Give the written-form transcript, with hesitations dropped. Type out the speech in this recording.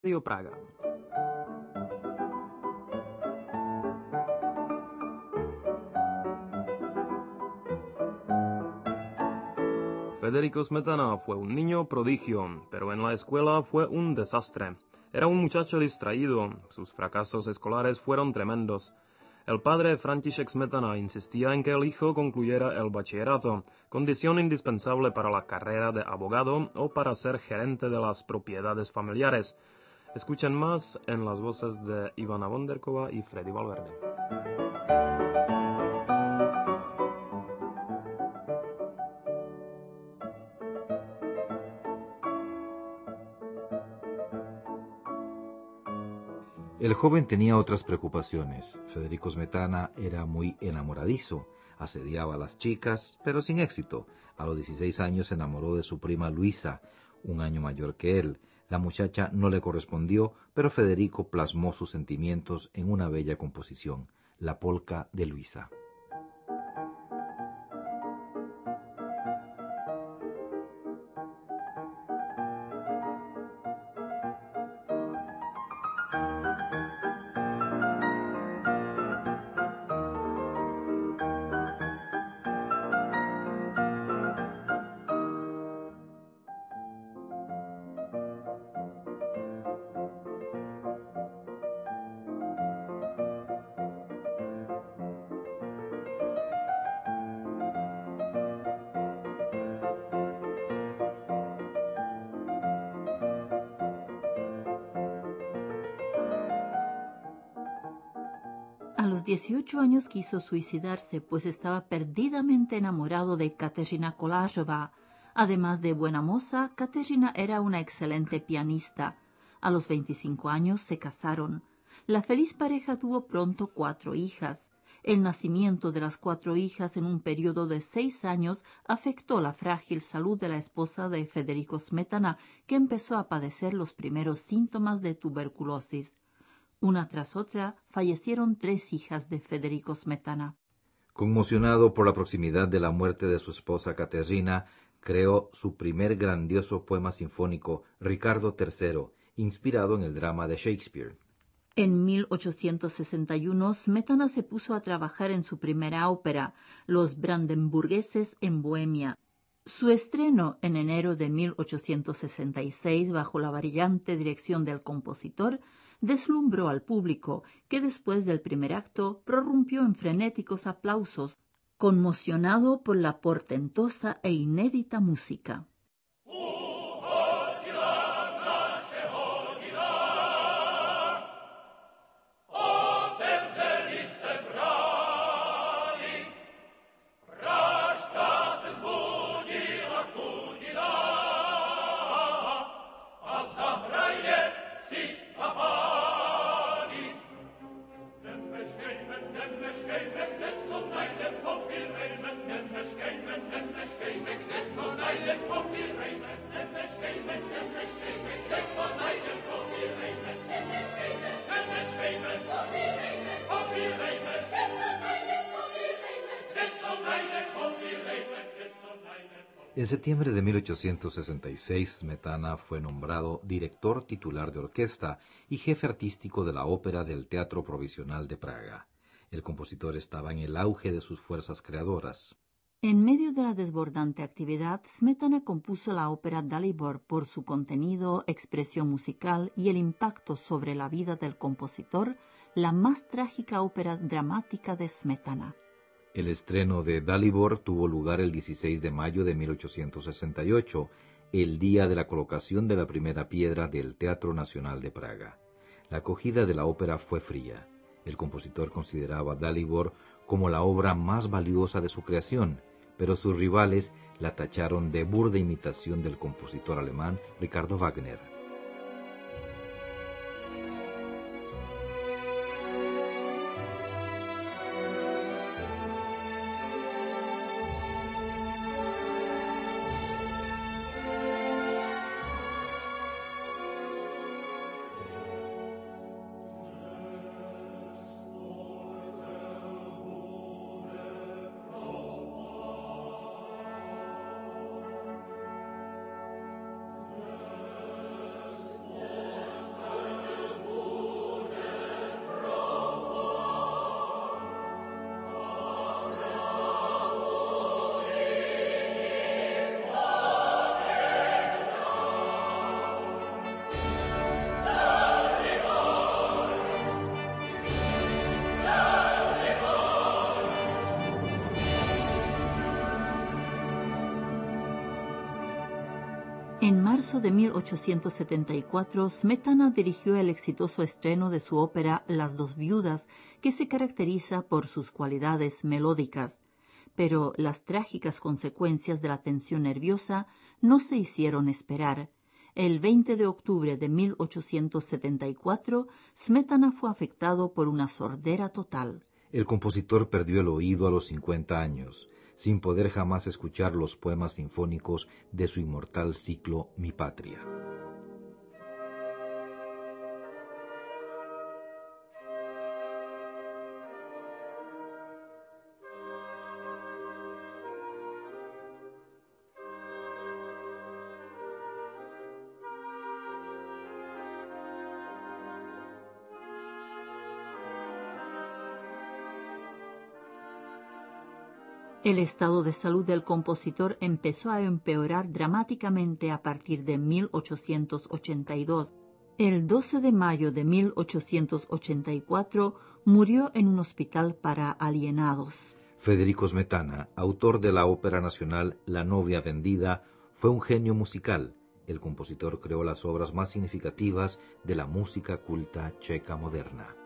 Radio Praga. Federico Smetana fue un niño prodigio, pero en la escuela fue un desastre. Era un muchacho distraído, sus fracasos escolares fueron tremendos. El padre František Smetana insistía en que el hijo concluyera el bachillerato, condición indispensable para la carrera de abogado o para ser gerente de las propiedades familiares. Escuchen más en las voces de Ivana Bonderkova y Freddy Valverde. El joven tenía otras preocupaciones. Federico Smetana era muy enamoradizo, asediaba a las chicas, pero sin éxito. A los 16 años se enamoró de su prima Luisa, un año mayor que él. La muchacha no le correspondió, pero Federico plasmó sus sentimientos en una bella composición, la polca de Luisa. A los 18 años quiso suicidarse, pues estaba perdidamente enamorado de Kateřina Kolářová. Además de buena moza, Kateřina era una excelente pianista. A los 25 años se casaron. La feliz pareja tuvo pronto 4 hijas. El nacimiento de las 4 hijas en un periodo de 6 años afectó la frágil salud de la esposa de Federico Smetana, que empezó a padecer los primeros síntomas de tuberculosis. Una tras otra, fallecieron 3 hijas de Federico Smetana. Conmocionado por la proximidad de la muerte de su esposa Kateřina, creó su primer grandioso poema sinfónico, Ricardo III, inspirado en el drama de Shakespeare. En 1861, Smetana se puso a trabajar en su primera ópera, Los Brandenburgueses en Bohemia. Su estreno en enero de 1866, bajo la brillante dirección del compositor, deslumbró al público, que después del primer acto prorrumpió en frenéticos aplausos, conmocionado por la portentosa e inédita música. En septiembre de 1866, Smetana fue nombrado director titular de orquesta y jefe artístico de la ópera del Teatro Provisional de Praga. El compositor estaba en el auge de sus fuerzas creadoras. En medio de la desbordante actividad, Smetana compuso la ópera Dalibor por su contenido, expresión musical y el impacto sobre la vida del compositor, la más trágica ópera dramática de Smetana. El estreno de Dalibor tuvo lugar el 16 de mayo de 1868, el día de la colocación de la primera piedra del Teatro Nacional de Praga. La acogida de la ópera fue fría. El compositor consideraba Dalibor como la obra más valiosa de su creación, pero sus rivales la tacharon de burda imitación del compositor alemán Richard Wagner. marzo de 1874, Smetana dirigió el exitoso estreno de su ópera Las dos viudas, que se caracteriza por sus cualidades melódicas. Pero las trágicas consecuencias de la tensión nerviosa no se hicieron esperar. El 20 de octubre de 1874, Smetana fue afectado por una sordera total. El compositor perdió el oído a los 50 años, sin poder jamás escuchar los poemas sinfónicos de su inmortal ciclo Mi Patria. El estado de salud del compositor empezó a empeorar dramáticamente a partir de 1882. El 12 de mayo de 1884 murió en un hospital para alienados. Federico Smetana, autor de la ópera nacional La novia vendida, fue un genio musical. El compositor creó las obras más significativas de la música culta checa moderna.